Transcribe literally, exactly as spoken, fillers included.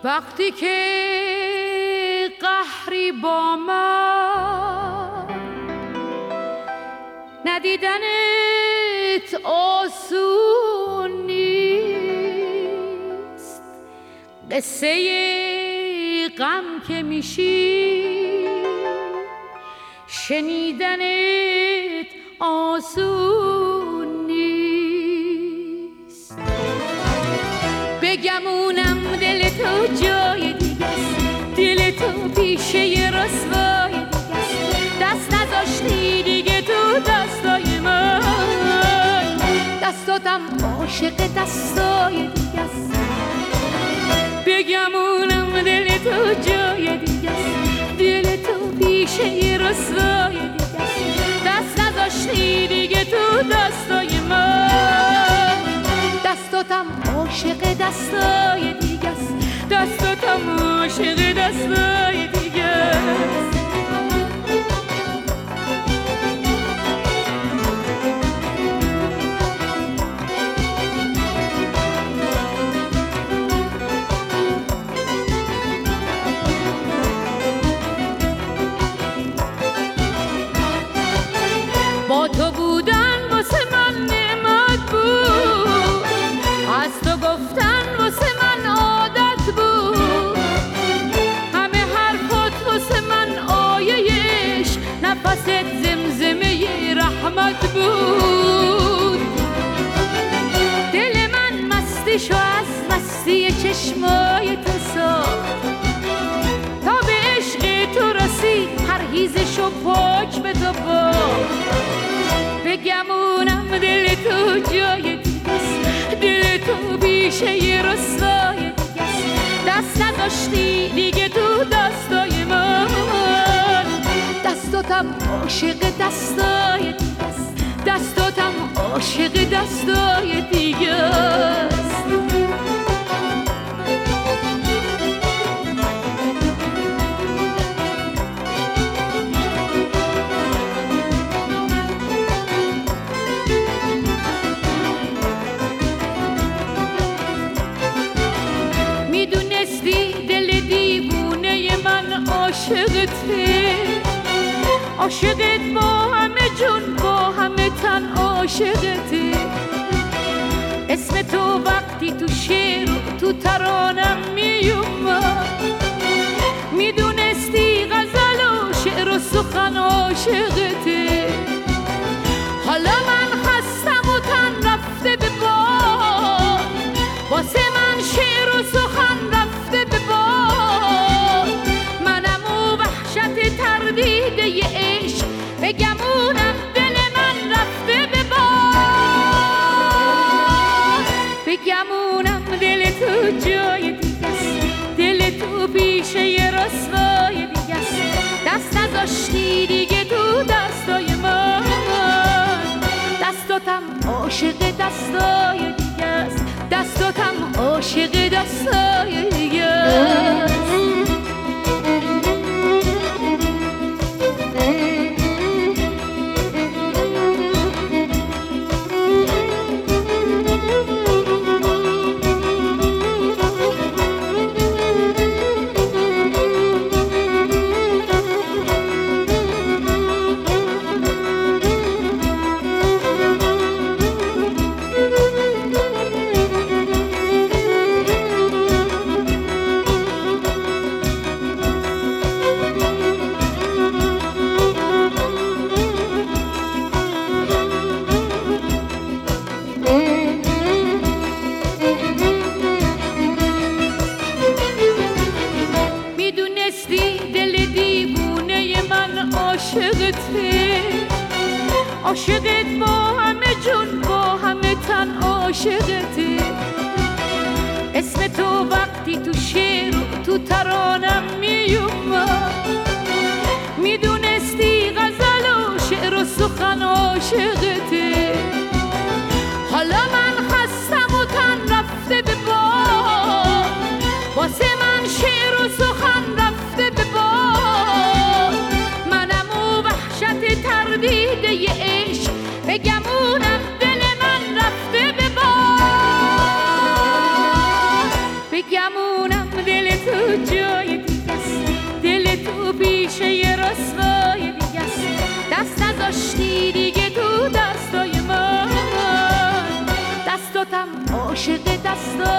وقتی که قهری با من ندیدنت آسون نیست، قصه غم که میشی شنیدنت آسون نیست. بگمونم دل تو جای دیگست، دل تو پیشه رسوای دیگست، دست نذاشتی دیگه تو دستای من، دستاتم عاشق دستای دیگست. بگمونم دل تو جای دیگست، دل تو پیشه رسوای دیگست، دست نذاشتی دیگه تو دستای من، دستاتم عاشق دستای دیگست، دستاتم عاشق دستای دیگست. با تو بودن واسه من نعمت بود، از تو گفتن واسه من عادت بود، همه حرفات واسه من آیه‌اش نفست زمزمه رحمت بود. دل من مستیشو از مستی چشمای تو ساخت، تا به عشق تو رسید پرهیزشو پاک به تو باخت. بگمونم دل تو جای دیگست، دل تو بیشه رسوای دیگست، دست نداشتی دیگه تو دستای من، دستاتم عاشق دستای دیگست، دستاتم عاشق دستای دیگست. عاشقته، عاشقت با همه جون با همه تن عاشقته، اسم تو وقتی تو شعر و تو ترانم میومد، میدونستی غزل و شعر و سخن عاشقته. حالا من خستم و تن رفته به باد، واسه من شعر و سخن رفته به باد، منم و وحشت تردیده ی عشق، بگمونم دل من رفته به باد. بگمونم دل تو جای دیگست، دل تو پیشه رسوای دیگست، دست نذاشتی دیگه تو دستای من، دستاتم عاشق دستای دیگست، دستاتم عاشق دستای دیگست. عاشقت با همه جون با همه تن عاشقته، اسم تو وقتی تو شعر و تو ترانم میومد، میدونستی غزل و شعر و سخن عاشقته. حالا من خستم و تن رفته به باد، واسه من شعر و سخن رفته به باد، منم و وحشت تردیده ی عشق، بگمونم دل من رفته به باد. بگمونم میدونم دل تو جای دیگه است، دل تو پیشه یه رسوای دیگه است. دست نذاشتی دیگه تو دستای من، دستاتم عاشق دستا